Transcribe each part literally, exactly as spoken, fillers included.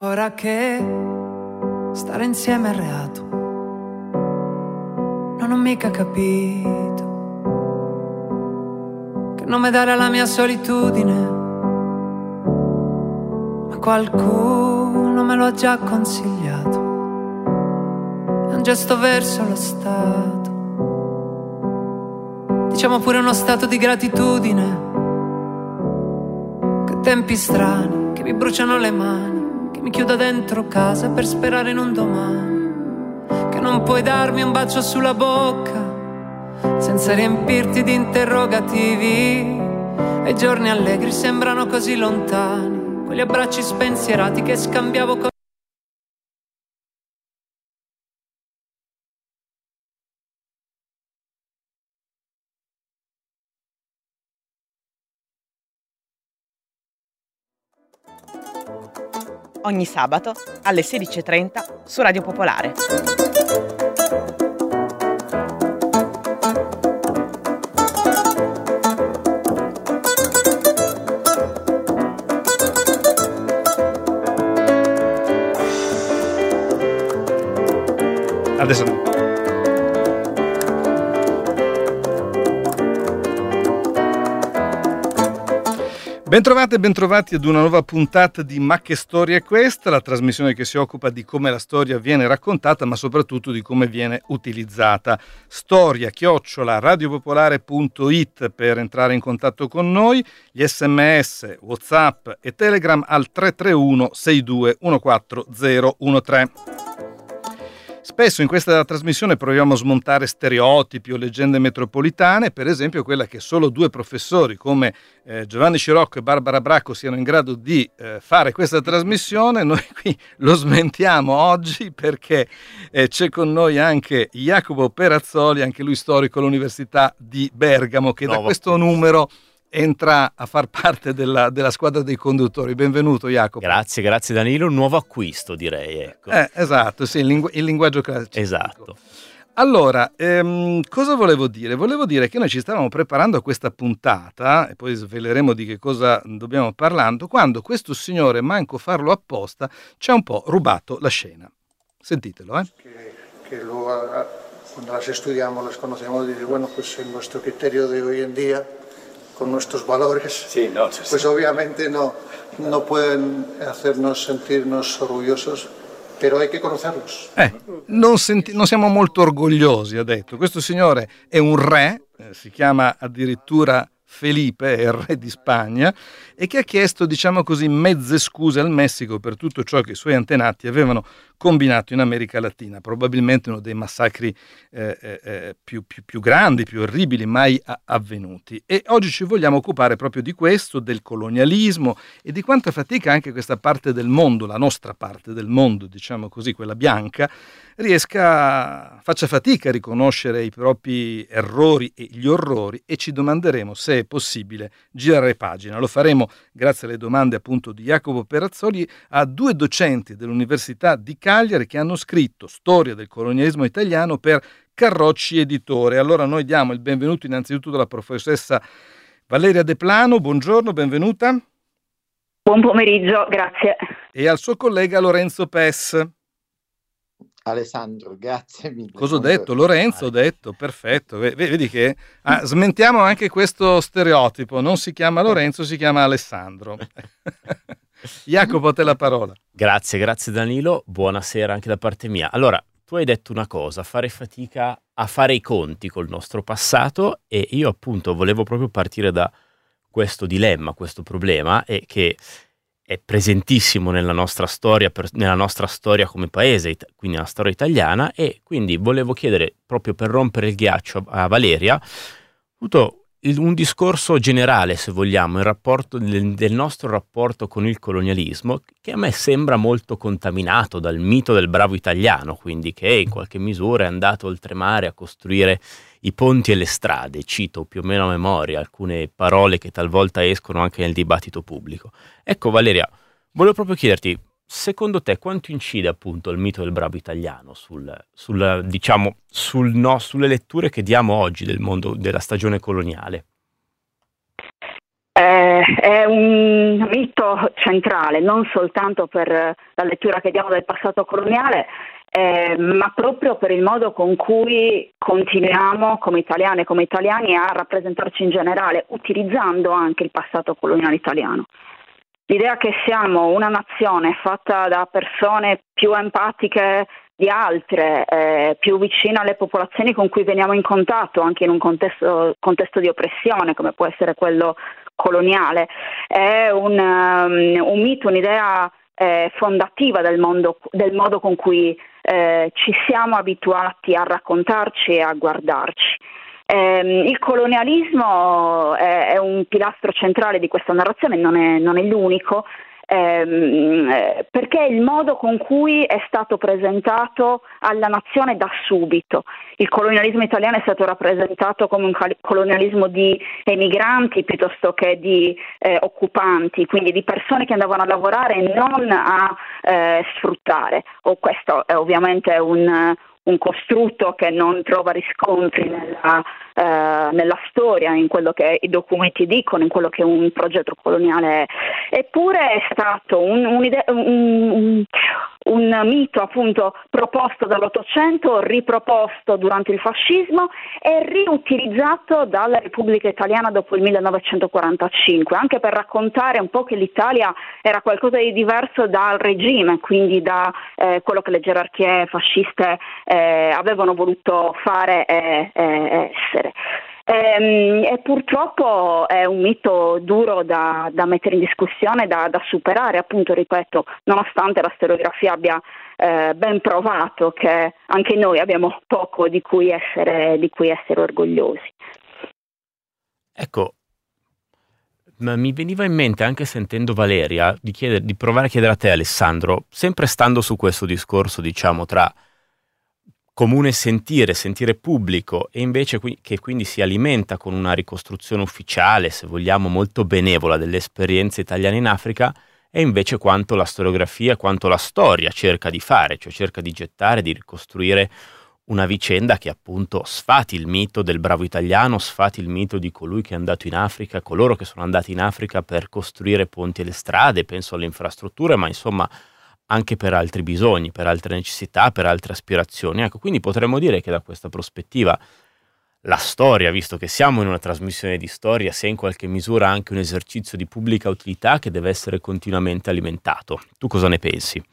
Ora che stare insieme è reato, non ho mica capito che nome dare alla mia solitudine, ma qualcuno me lo ha già consigliato. È un gesto verso lo Stato, diciamo pure uno stato di gratitudine. Che tempi strani che mi bruciano le mani, mi chiudo dentro casa per sperare in un domani, che non puoi darmi un bacio sulla bocca senza riempirti di interrogativi, e i giorni allegri sembrano così lontani, quegli abbracci spensierati che scambiavo con ogni sabato alle sedici e trenta su Radio Popolare. Adesso no. Bentrovate e bentrovati ad una nuova puntata di Ma che storia è questa, la trasmissione che si occupa di come la storia viene raccontata, ma soprattutto di come viene utilizzata. Storia chiocciola radiopopolare punto it per entrare in contatto con noi, gli sms, WhatsApp e Telegram al tre tre uno sei due uno quattro zero uno tre. Spesso in questa trasmissione proviamo a smontare stereotipi o leggende metropolitane, per esempio quella che solo due professori come eh, Giovanni Scirocco e Barbara Bracco siano in grado di eh, fare questa trasmissione. Noi qui lo smentiamo oggi perché eh, c'è con noi anche Jacopo Perazzoli, anche lui storico all'Università di Bergamo, che no, da questo numero entra a far parte della, della squadra dei conduttori. Benvenuto Jacopo. Grazie, grazie Danilo, un nuovo acquisto direi. Ecco. Eh, esatto, sì, il, lingu- il linguaggio classico. Esatto. Allora, ehm, cosa volevo dire? Volevo dire che noi ci stavamo preparando a questa puntata, e poi sveleremo di che cosa dobbiamo parlando, quando questo signore, manco farlo apposta, ci ha un po' rubato la scena. Sentitelo, eh. Que, que luego, cuando las estudiamos, las conocemos, dice, bueno, pues en nuestro criterio de hoy en día, con nuestros valores, sí, no, sí, pues sí. obviamente no, no pueden hacernos sentirnos orgullosos, però hay che conocerlos. Eh, non, senti- non siamo molto orgogliosi, ha detto. Questo signore è un re, eh, si chiama addirittura Felipe, è il re di Spagna, e che ha chiesto, diciamo così, mezze scuse al Messico per tutto ciò che i suoi antenati avevano combinato in America Latina, probabilmente uno dei massacri eh, eh, più, più, più grandi, più orribili mai a- avvenuti. E oggi ci vogliamo occupare proprio di questo, del colonialismo e di quanta fatica anche questa parte del mondo, la nostra parte del mondo, diciamo così, quella bianca, riesca, faccia fatica a riconoscere i propri errori e gli orrori, e ci domanderemo se è possibile girare pagina. Lo faremo grazie alle domande appunto di Jacopo Perazzoli a due docenti dell'Università di Cagliari che hanno scritto Storia del colonialismo italiano per Carrocci Editore. Allora noi diamo il benvenuto innanzitutto alla professoressa Valeria De Plano. Buongiorno, benvenuta. Buon pomeriggio, grazie. E al suo collega Lorenzo Pes. Alessandro, grazie mille. Cosa ho detto? Lorenzo ho detto, perfetto. Vedi che ah, smentiamo anche questo stereotipo, non si chiama Lorenzo, si chiama Alessandro. Jacopo, a te la parola. Grazie, grazie Danilo, buonasera anche da parte mia. Allora, tu hai detto una cosa, fare fatica a fare i conti col nostro passato, e io appunto volevo proprio partire da questo dilemma, questo problema, e che è presentissimo nella nostra storia, per, nella nostra storia come paese, it- quindi nella storia italiana, e quindi volevo chiedere, proprio per rompere il ghiaccio a, a Valeria, tutto il, un discorso generale, se vogliamo, il rapporto del, del nostro rapporto con il colonialismo, che a me sembra molto contaminato dal mito del bravo italiano, quindi che in qualche misura è andato oltremare a costruire i ponti e le strade. Cito più o meno a memoria alcune parole che talvolta escono anche nel dibattito pubblico. Ecco Valeria, volevo proprio chiederti, secondo te quanto incide appunto il mito del bravo italiano sul, sul diciamo sul no, sulle letture che diamo oggi del mondo della stagione coloniale? Eh, è un mito centrale, non soltanto per la lettura che diamo del passato coloniale, eh, ma proprio per il modo con cui continuiamo come italiane e come italiani a rappresentarci in generale, utilizzando anche il passato coloniale italiano. L'idea che siamo una nazione fatta da persone più empatiche di altre, eh, più vicine alle popolazioni con cui veniamo in contatto, anche in un contesto, contesto di oppressione come può essere quello coloniale, è un, um, un mito, un'idea eh, fondativa del, mondo, del modo con cui eh, ci siamo abituati a raccontarci e a guardarci. Eh, il colonialismo è, è un pilastro centrale di questa narrazione, non è, non è l'unico, ehm, perché è il modo con cui è stato presentato alla nazione da subito. Il colonialismo italiano è stato rappresentato come un colonialismo di emigranti piuttosto che di eh, occupanti, quindi di persone che andavano a lavorare e non a eh, sfruttare. O questo è ovviamente un un costrutto che non trova riscontri nella, eh, nella storia, in quello che i documenti dicono, in quello che un progetto coloniale è. Eppure è stato un, un, un, un mito appunto proposto dall'Ottocento, riproposto durante il fascismo e riutilizzato dalla Repubblica Italiana dopo il millenovecentoquarantacinque, anche per raccontare un po' che l'Italia era qualcosa di diverso dal regime, quindi da eh, quello che le gerarchie fasciste Eh, avevano voluto fare e eh, eh, essere. E, e purtroppo è un mito duro da, da mettere in discussione, da, da superare, appunto, ripeto, nonostante la storiografia abbia eh, ben provato che anche noi abbiamo poco di cui essere, di cui essere orgogliosi. Ecco, ma mi veniva in mente, anche sentendo Valeria, di, chiedere, di provare a chiedere a te, Alessandro, sempre stando su questo discorso, diciamo, tra comune sentire, sentire pubblico, e invece qui, che quindi si alimenta con una ricostruzione ufficiale, se vogliamo, molto benevola delle esperienze italiane in Africa, e invece quanto la storiografia, quanto la storia cerca di fare, cioè cerca di gettare, di ricostruire una vicenda che appunto sfati il mito del bravo italiano, sfati il mito di colui che è andato in Africa, coloro che sono andati in Africa per costruire ponti e le strade, penso alle infrastrutture, ma insomma anche per altri bisogni, per altre necessità, per altre aspirazioni. Ecco, quindi potremmo dire che da questa prospettiva la storia, visto che siamo in una trasmissione di storia, sia in qualche misura anche un esercizio di pubblica utilità che deve essere continuamente alimentato. Tu cosa ne pensi?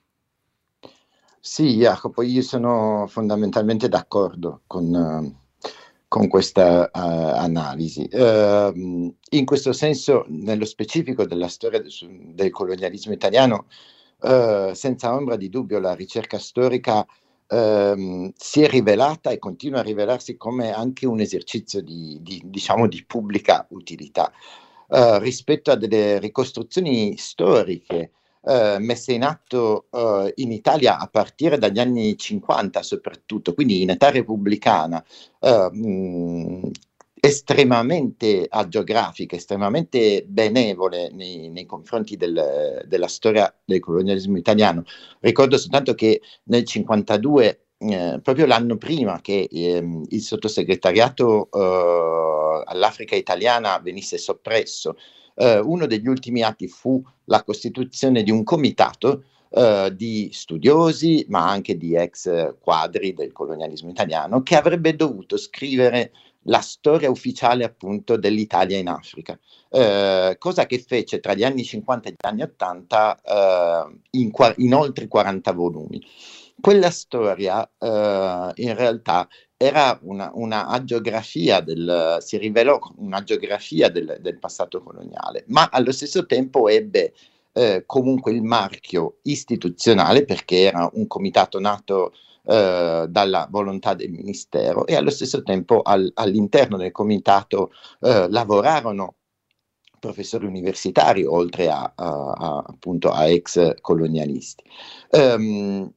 Sì, Jacopo, io sono fondamentalmente d'accordo con, uh, con questa uh, analisi. Uh, in questo senso, nello specifico della storia del, del colonialismo italiano, Uh, senza ombra di dubbio la ricerca storica uh, si è rivelata e continua a rivelarsi come anche un esercizio di, di, diciamo, di pubblica utilità uh, rispetto a delle ricostruzioni storiche uh, messe in atto uh, in Italia a partire dagli anni cinquanta soprattutto, quindi in età repubblicana, uh, mh, estremamente agiografiche, estremamente benevole nei, nei confronti del, della storia del colonialismo italiano. Ricordo soltanto che nel cinquantadue, eh, proprio l'anno prima che eh, il sottosegretariato eh, all'Africa italiana venisse soppresso, eh, uno degli ultimi atti fu la costituzione di un comitato Uh, di studiosi, ma anche di ex quadri del colonialismo italiano, che avrebbe dovuto scrivere la storia ufficiale appunto dell'Italia in Africa, uh, cosa che fece tra gli anni cinquanta e gli anni ottanta uh, in, in oltre quaranta volumi. Quella storia uh, in realtà era una, una agiografia del, si rivelò un'agiografia del, del passato coloniale, ma allo stesso tempo ebbe Eh, comunque il marchio istituzionale, perché era un comitato nato eh, dalla volontà del ministero, e allo stesso tempo al, all'interno del comitato eh, lavorarono professori universitari, oltre a, a, a, appunto a ex colonialisti. Um,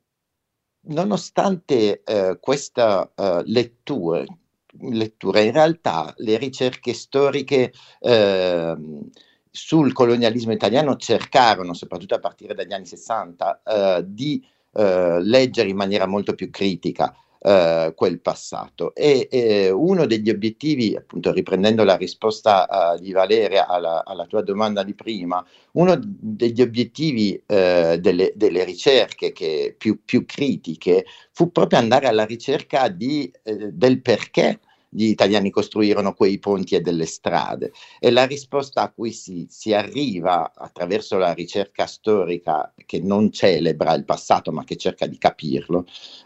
nonostante eh, questa uh, lettura, lettura, in realtà le ricerche storiche eh, sul colonialismo italiano cercarono, soprattutto a partire dagli anni sessanta, eh, di eh, leggere in maniera molto più critica Uh, quel passato. E eh, uno degli obiettivi, appunto riprendendo la risposta uh, di Valeria alla, alla tua domanda di prima, uno degli obiettivi uh, delle, delle ricerche che più, più critiche fu proprio andare alla ricerca di, eh, del perché gli italiani costruirono quei ponti e delle strade, e la risposta a cui si, si arriva attraverso la ricerca storica, che non celebra il passato ma che cerca di capirlo,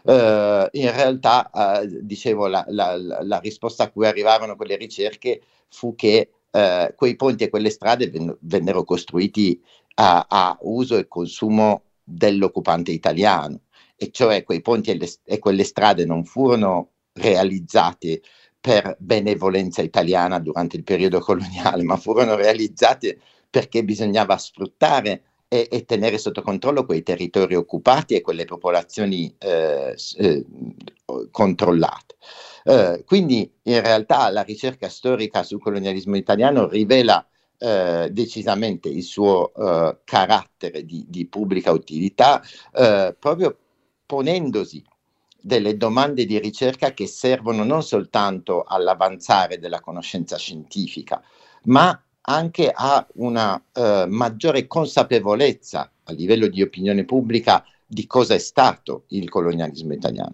eh, in realtà eh, dicevo la, la, la risposta a cui arrivarono quelle ricerche fu che eh, quei ponti e quelle strade ven- vennero costruiti a, a uso e consumo dell'occupante italiano, e cioè quei ponti e, le, e quelle strade non furono realizzati per benevolenza italiana durante il periodo coloniale, ma furono realizzate perché bisognava sfruttare e, e tenere sotto controllo quei territori occupati e quelle popolazioni eh, eh, controllate. Eh, quindi in realtà la ricerca storica sul colonialismo italiano rivela eh, decisamente il suo eh, carattere di, di pubblica utilità, eh, proprio ponendosi delle domande di ricerca che servono non soltanto all'avanzare della conoscenza scientifica, ma anche a una eh, maggiore consapevolezza a livello di opinione pubblica di cosa è stato il colonialismo italiano.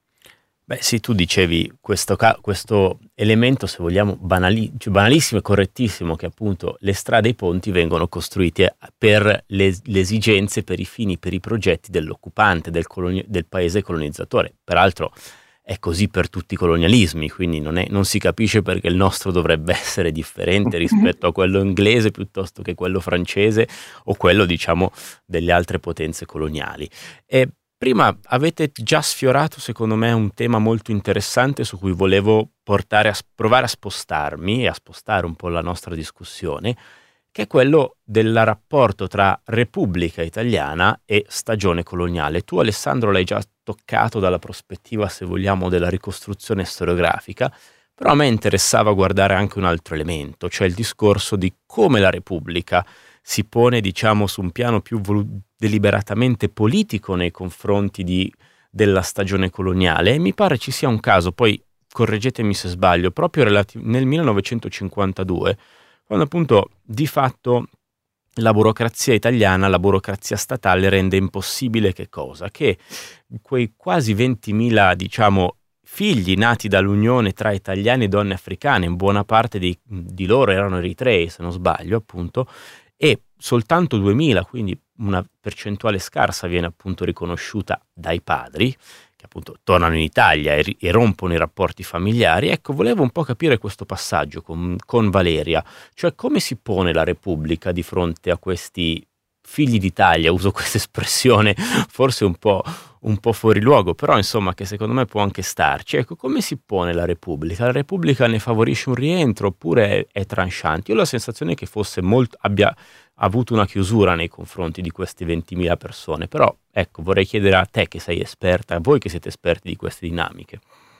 Beh sì, tu dicevi questo, ca- questo elemento, se vogliamo, banali- cioè banalissimo e correttissimo, che appunto le strade e i ponti vengono costruiti per le, le esigenze, per i fini, per i progetti dell'occupante, del, coloni- del paese colonizzatore. Peraltro è così per tutti i colonialismi, quindi non, è, non si capisce perché il nostro dovrebbe essere differente rispetto a quello inglese piuttosto che quello francese o quello, diciamo, delle altre potenze coloniali. E prima avete già sfiorato, secondo me, un tema molto interessante su cui volevo portare a provare a spostarmi e a spostare un po' la nostra discussione, che è quello del rapporto tra Repubblica Italiana e stagione coloniale. Tu, Alessandro, l'hai già toccato dalla prospettiva, se vogliamo, della ricostruzione storiografica, però a me interessava guardare anche un altro elemento, cioè il discorso di come la Repubblica si pone, diciamo, su un piano più volu- deliberatamente politico nei confronti di, della stagione coloniale, e mi pare ci sia un caso, poi correggetemi se sbaglio, proprio relati- nel millenovecentocinquantadue, quando appunto di fatto la burocrazia italiana, la burocrazia statale rende impossibile che cosa? Che quei quasi ventimila, diciamo, figli nati dall'unione tra italiani e donne africane, in buona parte di, di loro erano eritrei, se non sbaglio, appunto, e soltanto duemila, quindi una percentuale scarsa, viene appunto riconosciuta dai padri, che appunto tornano in Italia e, e rompono i rapporti familiari. Ecco, volevo un po' capire questo passaggio con, con Valeria, cioè come si pone la Repubblica di fronte a questi figli d'Italia, uso questa espressione forse un po', un po' fuori luogo, però insomma che secondo me può anche starci. Ecco, come si pone la Repubblica? La Repubblica ne favorisce un rientro oppure è, è tranchante? Io ho la sensazione che fosse molto, abbia avuto una chiusura nei confronti di queste ventimila persone, però ecco, vorrei chiedere a te che sei esperta, a voi che siete esperti di queste dinamiche.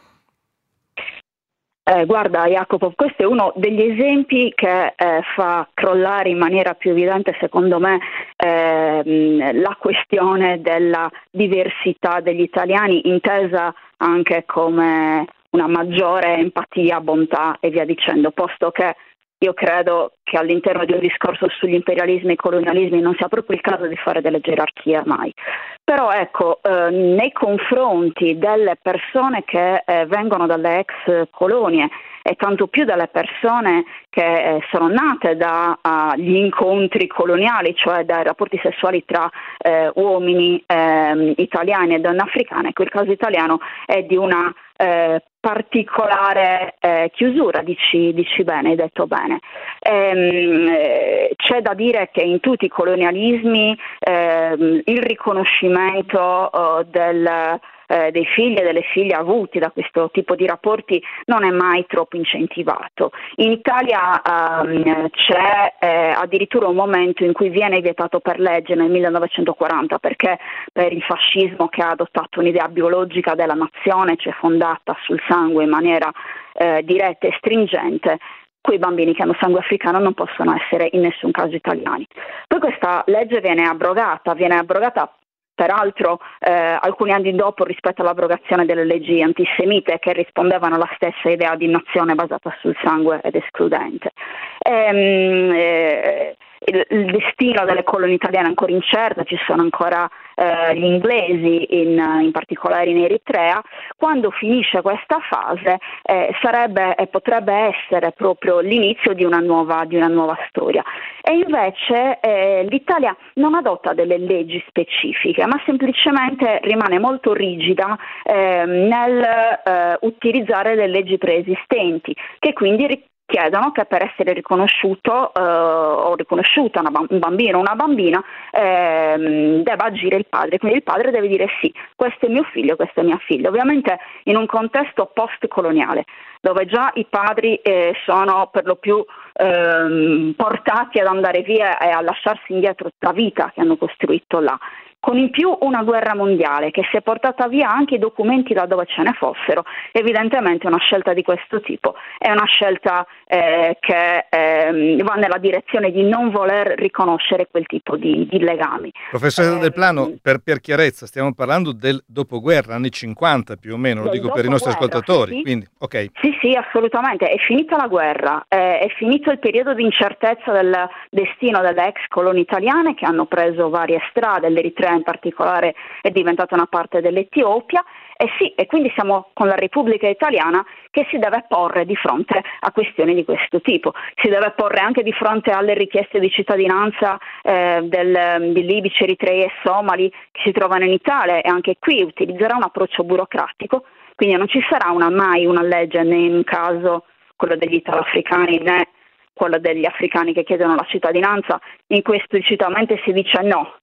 Eh, guarda Jacopo, questo è uno degli esempi che eh, fa crollare in maniera più evidente, secondo me, eh, la questione della diversità degli italiani, intesa anche come una maggiore empatia, bontà e via dicendo, posto che io credo che all'interno di un discorso sugli imperialismi e colonialismi non sia proprio il caso di fare delle gerarchie mai. Però ecco, eh, nei confronti delle persone che eh, vengono dalle ex colonie e tanto più delle persone che eh, sono nate dagli uh, incontri coloniali, cioè dai rapporti sessuali tra eh, uomini eh, italiani e donne africane, ecco, il caso italiano è di una eh, particolare eh, chiusura, dici, dici bene, hai detto bene. Ehm, eh, c'è da dire che in tutti i colonialismi ehm, il riconoscimento oh, del Eh, dei figli e delle figlie avuti da questo tipo di rapporti non è mai troppo incentivato. In Italia ehm, c'è eh, addirittura un momento in cui viene vietato per legge nel millenovecentoquaranta, perché per il fascismo, che ha adottato un'idea biologica della nazione, cioè fondata sul sangue in maniera eh, diretta e stringente, quei bambini che hanno sangue africano non possono essere in nessun caso italiani. Poi questa legge viene abrogata, viene abrogata peraltro eh, alcuni anni dopo rispetto all'abrogazione delle leggi antisemite che rispondevano alla stessa idea di nazione basata sul sangue ed escludente. Ehm, eh, il, il destino delle colonie italiane è ancora incerto, ci sono ancora eh, gli inglesi, in, in particolare in Eritrea. Quando finisce questa fase eh, sarebbe e potrebbe essere proprio l'inizio di una nuova, di una nuova storia. E invece eh, l'Italia non adotta delle leggi specifiche, ma semplicemente rimane molto rigida eh, nel eh, utilizzare le leggi preesistenti, che quindi ri- chiedono che per essere riconosciuto eh, o riconosciuta una, un bambino o una bambina eh, debba agire il padre, quindi il padre deve dire sì, questo è mio figlio, questa è mia figlia, ovviamente in un contesto post-coloniale dove già i padri eh, sono per lo più eh, portati ad andare via e a lasciarsi indietro la vita che hanno costruito là. Con in più una guerra mondiale che si è portata via anche i documenti da dove ce ne fossero, evidentemente una scelta di questo tipo è una scelta eh, che eh, va nella direzione di non voler riconoscere quel tipo di, di legami. Professore Eh, Del Plano, per, per chiarezza, stiamo parlando del dopoguerra, anni cinquanta più o meno, lo dico per i nostri ascoltatori, sì. quindi ok. Sì, sì, assolutamente, è finita la guerra, eh, è finito il periodo di incertezza del destino delle ex colonie italiane che hanno preso varie strade, l'Eritrea in particolare è diventata una parte dell'Etiopia, e sì, e quindi siamo con la Repubblica Italiana che si deve porre di fronte a questioni di questo tipo, si deve porre anche di fronte alle richieste di cittadinanza eh, del, di libici, eritrei e somali che si trovano in Italia, e anche qui utilizzerà un approccio burocratico, quindi non ci sarà una, mai una legge né in un caso quello degli italoafricani né quello degli africani che chiedono la cittadinanza, in cui esplicitamente si dice no.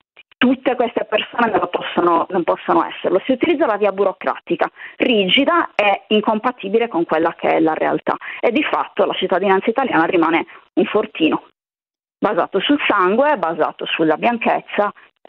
Tutte queste persone non possono, non possono esserlo. Si utilizza la via burocratica, rigida e incompatibile con quella che è la realtà. E di fatto la cittadinanza italiana rimane un fortino, basato sul sangue, basato sulla bianchezza,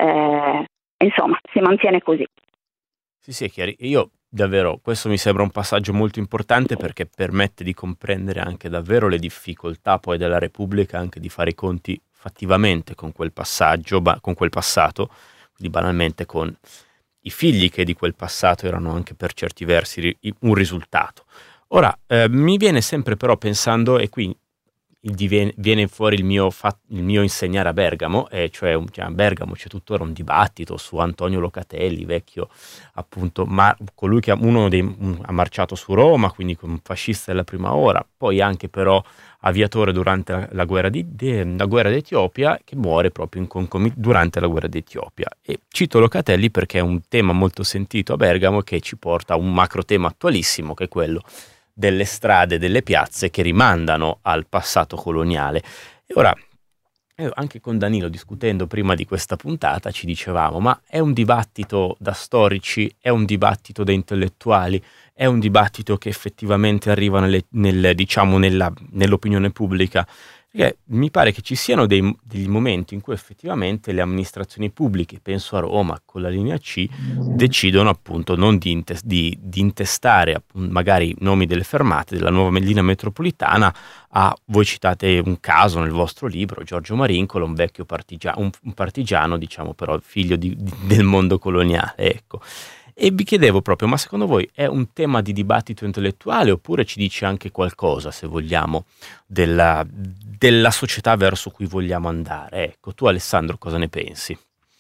eh, insomma, si mantiene così. Sì, sì, è chiaro. Io davvero, questo mi sembra un passaggio molto importante perché permette di comprendere anche davvero le difficoltà poi della Repubblica anche di fare i conti fattivamente con quel passaggio, ba- con quel passato, quindi banalmente con i figli che di quel passato erano anche per certi versi ri- un risultato. Ora, eh, mi viene sempre però pensando, e qui il diven- viene fuori il mio, fat- il mio insegnare a Bergamo, e cioè un- cioè a Bergamo c'è tuttora un dibattito su Antonio Locatelli, vecchio appunto, ma colui che ha, uno dei, un- ha marciato su Roma, quindi un fascista della prima ora, poi anche però aviatore durante la, la, guerra, di, de, la guerra d'Etiopia, che muore proprio in concomit- durante la guerra d'Etiopia. E cito Locatelli perché è un tema molto sentito a Bergamo che ci porta a un macro tema attualissimo, che è quello delle strade, delle piazze che rimandano al passato coloniale. E ora, eh, anche con Danilo, discutendo prima di questa puntata, ci dicevamo, ma è un dibattito da storici, è un dibattito da intellettuali, è un dibattito che effettivamente arriva nelle, nel, diciamo, nella, nell'opinione pubblica? Perché mi pare che ci siano dei, degli momenti in cui effettivamente le amministrazioni pubbliche, penso a Roma con la linea C, decidono appunto non di, intes- di, di intestare appunto, magari i nomi delle fermate della nuova linea metropolitana a, voi citate un caso nel vostro libro, Giorgio Marincolo, un vecchio partigiano, un, un partigiano diciamo però figlio di, di, del mondo coloniale, ecco. E vi chiedevo proprio, ma secondo voi è un tema di dibattito intellettuale oppure ci dice anche qualcosa, se vogliamo, della, della società verso cui vogliamo andare? Ecco, tu Alessandro cosa ne pensi?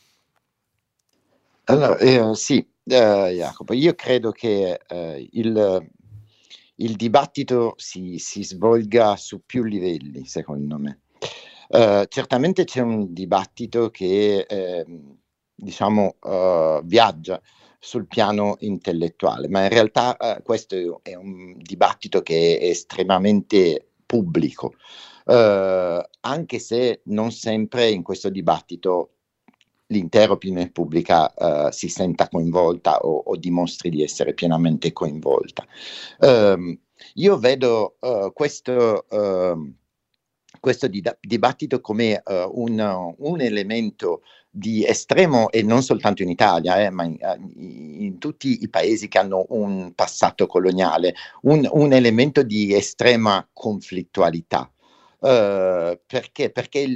Allora, eh, sì, eh, Jacopo, io credo che eh, il, il dibattito si, si svolga su più livelli, secondo me. Uh, certamente c'è un dibattito che, eh, diciamo, uh, viaggia sul piano intellettuale, ma in realtà uh, questo è un dibattito che è estremamente pubblico, uh, anche se non sempre in questo dibattito l'intera opinione pubblica uh, si senta coinvolta o, o dimostri di essere pienamente coinvolta. Um, io vedo uh, questo, uh, questo di- dibattito come uh, un, un elemento di estremo, e non soltanto in Italia, eh, ma in, in tutti i paesi che hanno un passato coloniale, un, un elemento di estrema conflittualità. Uh, perché? Perché il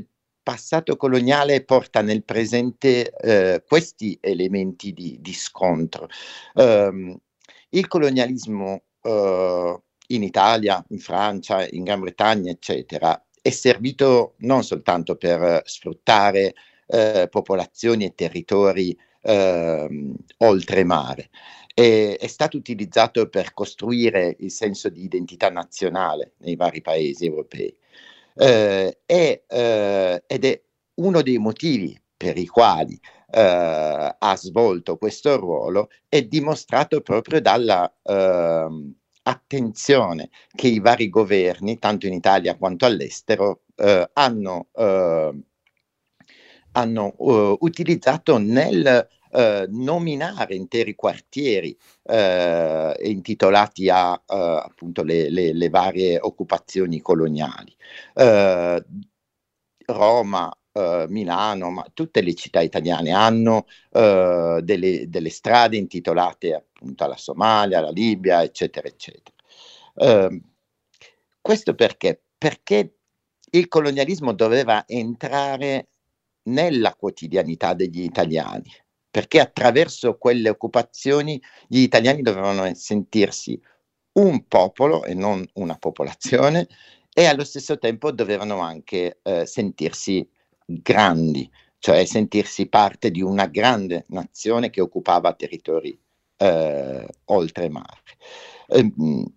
passato coloniale porta nel presente eh, questi elementi di, di scontro. Um, il colonialismo uh, in Italia, in Francia, in Gran Bretagna, eccetera, è servito non soltanto per sfruttare uh, popolazioni e territori uh, oltremare, è, è stato utilizzato per costruire il senso di identità nazionale nei vari paesi europei. Uh, è, uh, ed è uno dei motivi per i quali uh, ha svolto questo ruolo, è dimostrato proprio dalla uh, attenzione che i vari governi, tanto in Italia quanto all'estero, uh, hanno, uh, hanno uh, utilizzato nel Uh, nominare interi quartieri uh, intitolati a uh, appunto le, le, le varie occupazioni coloniali. Uh, Roma, uh, Milano, ma tutte le città italiane hanno uh, delle, delle strade intitolate appunto alla Somalia, alla Libia, eccetera, eccetera. Uh, questo perché? Perché il colonialismo doveva entrare nella quotidianità degli italiani, perché attraverso quelle occupazioni gli italiani dovevano sentirsi un popolo e non una popolazione, e allo stesso tempo dovevano anche eh, sentirsi grandi, cioè sentirsi parte di una grande nazione che occupava territori eh, oltremare. Eh,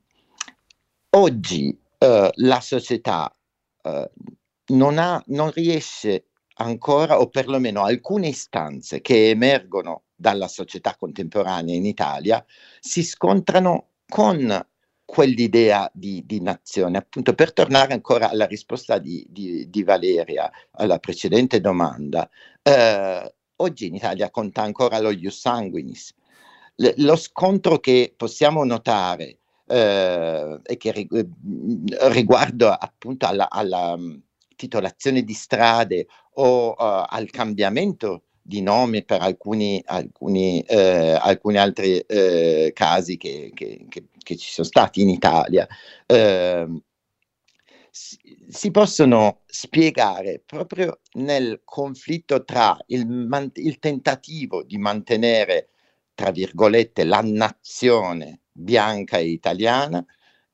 oggi eh, la società eh, non ha, non riesce ancora, o perlomeno alcune istanze che emergono dalla società contemporanea in Italia, si scontrano con quell'idea di, di nazione. Appunto, per tornare ancora alla risposta di, di, di Valeria alla precedente domanda, eh, oggi in Italia conta ancora lo ius sanguinis. L- lo scontro che possiamo notare eh, e che rig- riguardo appunto alla, alla titolazione di strade o uh, al cambiamento di nome per alcuni, alcuni, eh, alcuni altri eh, casi che, che, che, che ci sono stati in Italia, eh, si, si possono spiegare proprio nel conflitto tra il, man- il tentativo di mantenere, tra virgolette, la nazione bianca e italiana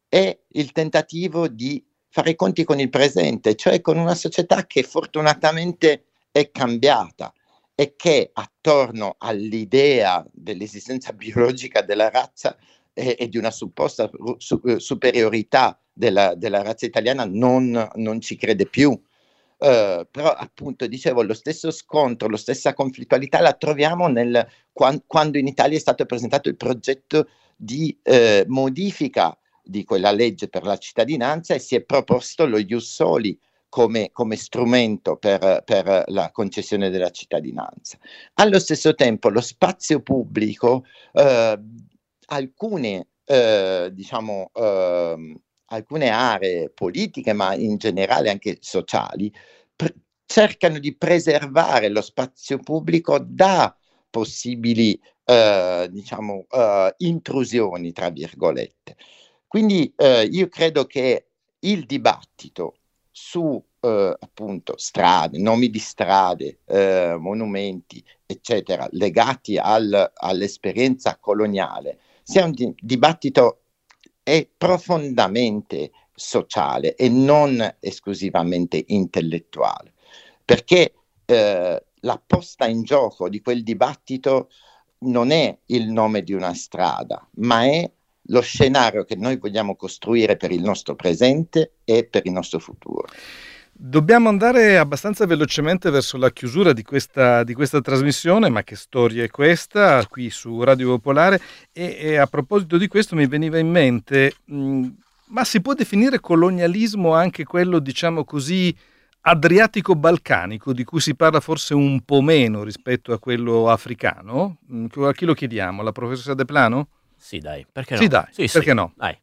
e il tentativo di fare i conti con il presente, cioè con una società che fortunatamente è cambiata e che attorno all'idea dell'esistenza biologica della razza e, e di una supposta su, superiorità della, della razza italiana non, non ci crede più. Uh, però appunto dicevo, lo stesso scontro, la stessa conflittualità la troviamo nel, quando, quando in Italia è stato presentato il progetto di eh, modifica di quella legge per la cittadinanza e si è proposto lo ius soli come, come strumento per, per la concessione della cittadinanza. Allo stesso tempo lo spazio pubblico, eh, alcune, eh, diciamo, eh, alcune aree politiche, ma in generale anche sociali, pre- cercano di preservare lo spazio pubblico da possibili, eh, diciamo, eh, intrusioni, tra virgolette. Quindi eh, io credo che il dibattito su eh, appunto strade, nomi di strade, eh, monumenti, eccetera, legati al, all'esperienza coloniale, sia un di- dibattito è profondamente sociale e non esclusivamente intellettuale, perché eh, la posta in gioco di quel dibattito non è il nome di una strada, ma è lo scenario che noi vogliamo costruire per il nostro presente e per il nostro futuro. Dobbiamo andare abbastanza velocemente verso la chiusura di questa, di questa trasmissione, ma che storia è questa qui su Radio Popolare? E, e a proposito di questo mi veniva in mente, mh, ma si può definire colonialismo anche quello, diciamo così, adriatico-balcanico, di cui si parla forse un po' meno rispetto a quello africano? Mh, a chi lo chiediamo? La professoressa De Plano? Sì, dai, perché no? Sì, dai, sì, perché sì. no? Dai.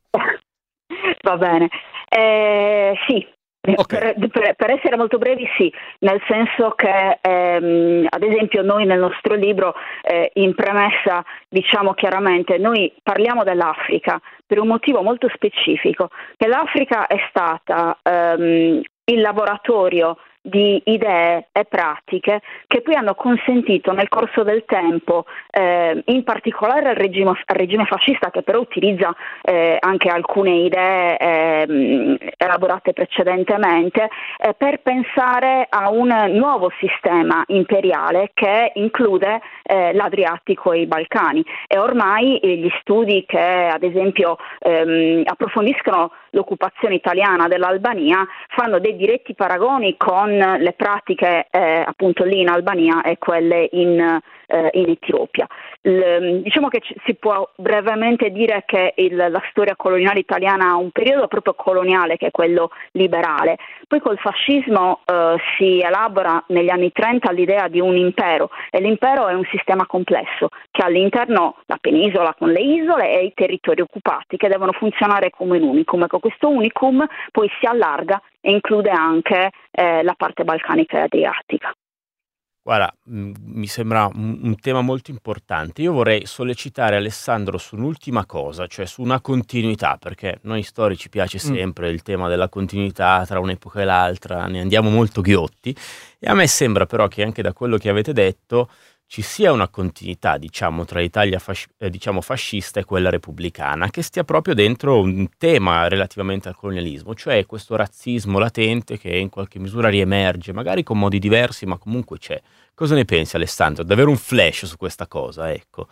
Va bene. Eh, sì, Okay. per, per, per essere molto brevi sì, nel senso che ehm, ad esempio noi nel nostro libro eh, in premessa diciamo chiaramente, noi parliamo dell'Africa per un motivo molto specifico, che l'Africa è stata ehm, il laboratorio di idee e pratiche che poi hanno consentito nel corso del tempo, eh, in particolare al regime, al regime fascista, che però utilizza eh, anche alcune idee eh, elaborate precedentemente, eh, per pensare a un nuovo sistema imperiale che include eh, l'Adriatico e i Balcani. E ormai eh, gli studi che ad esempio ehm, approfondiscono l'occupazione italiana dell'Albania fanno dei diretti paragoni con le pratiche eh, appunto lì in Albania e quelle in, eh, in Etiopia. L, diciamo che c- si può brevemente dire che il, la storia coloniale italiana ha un periodo proprio coloniale, che è quello liberale. Poi col fascismo eh, si elabora negli anni trenta l'idea di un impero, e l'impero è un sistema complesso che ha all'interno la penisola con le isole e i territori occupati, che devono funzionare come un unicum. Ecco, questo unicum poi si allarga e include anche eh, la parte balcanica e adriatica. Guarda, mh, mi sembra un, un tema molto importante. Io vorrei sollecitare Alessandro su un'ultima cosa, cioè su una continuità, perché noi storici piace sempre mm. il tema della continuità tra un'epoca e l'altra, ne andiamo molto ghiotti, e a me sembra però che anche da quello che avete detto ci sia una continuità, diciamo, tra l'Italia fasci- eh, diciamo, fascista e quella repubblicana, che stia proprio dentro un tema relativamente al colonialismo, cioè questo razzismo latente che in qualche misura riemerge, magari con modi diversi, ma comunque c'è. Cosa ne pensi, Alessandro? Davvero un flash su questa cosa, ecco.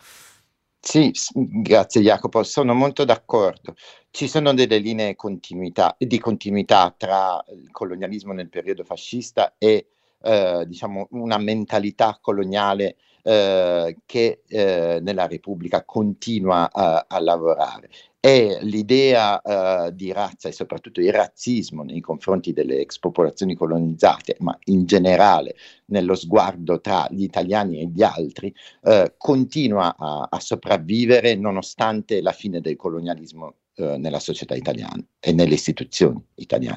Sì, grazie Jacopo, sono molto d'accordo. Ci sono delle linee continuità, di continuità tra il colonialismo nel periodo fascista e Eh, diciamo una mentalità coloniale eh, che eh, nella Repubblica continua a, a lavorare. E l'idea eh, di razza e soprattutto il razzismo nei confronti delle ex popolazioni colonizzate, ma in generale nello sguardo tra gli italiani e gli altri, eh, continua a, a sopravvivere nonostante la fine del colonialismo eh, nella società italiana e nelle istituzioni italiane.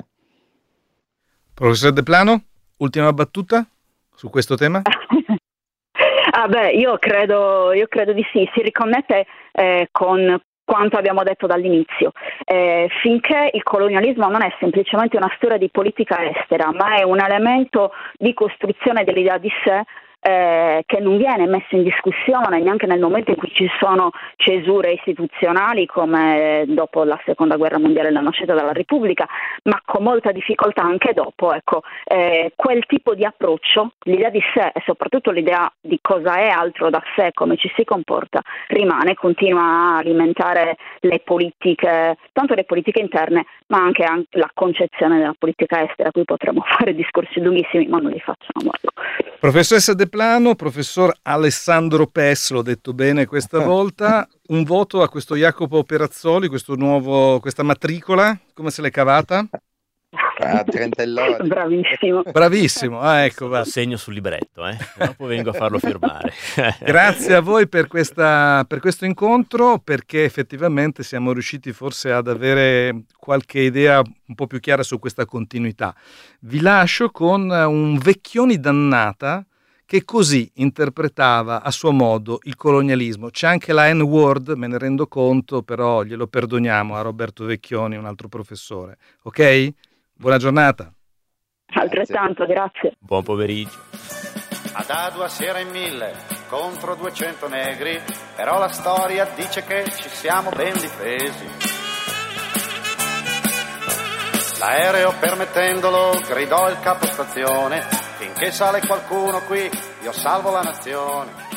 Professor De Plano? Ultima battuta su questo tema? ah beh, io credo, io credo di sì, si riconnette eh, con quanto abbiamo detto dall'inizio. Eh, finché il colonialismo non è semplicemente una storia di politica estera, ma è un elemento di costruzione dell'idea di sé, Eh, che non viene messo in discussione neanche nel momento in cui ci sono cesure istituzionali come dopo la seconda guerra mondiale e la nascita della Repubblica, ma con molta difficoltà anche dopo. Ecco, eh, quel tipo di approccio, l'idea di sé e soprattutto l'idea di cosa è altro da sé, come ci si comporta, rimane, continua a alimentare le politiche, tanto le politiche interne, ma anche, anche la concezione della politica estera, cui potremmo fare discorsi lunghissimi, ma non li facciamo. Professoressa De Plano, professor Alessandro Pes, l'ho detto bene questa volta, un voto a questo Jacopo Perazzoli, questo nuovo, questa matricola, come se l'è cavata? Ah, trentellone. Bravissimo. Bravissimo, ah, ecco, va. Lo segno sul libretto, eh? Dopo vengo a farlo firmare. Grazie a voi per, questa, per questo incontro, perché effettivamente siamo riusciti forse ad avere qualche idea un po' più chiara su questa continuità. Vi lascio con un Vecchioni dannata che così interpretava a suo modo il colonialismo. C'è anche la N-word, me ne rendo conto, però glielo perdoniamo a Roberto Vecchioni, un altro professore. Ok? Buona giornata. Altrettanto, grazie. Buon pomeriggio. Ad Adua si era in mille contro duecento negri, però la storia dice che ci siamo ben difesi. L'aereo, permettendolo, gridò il capostazione: finché sale qualcuno qui, io salvo la nazione.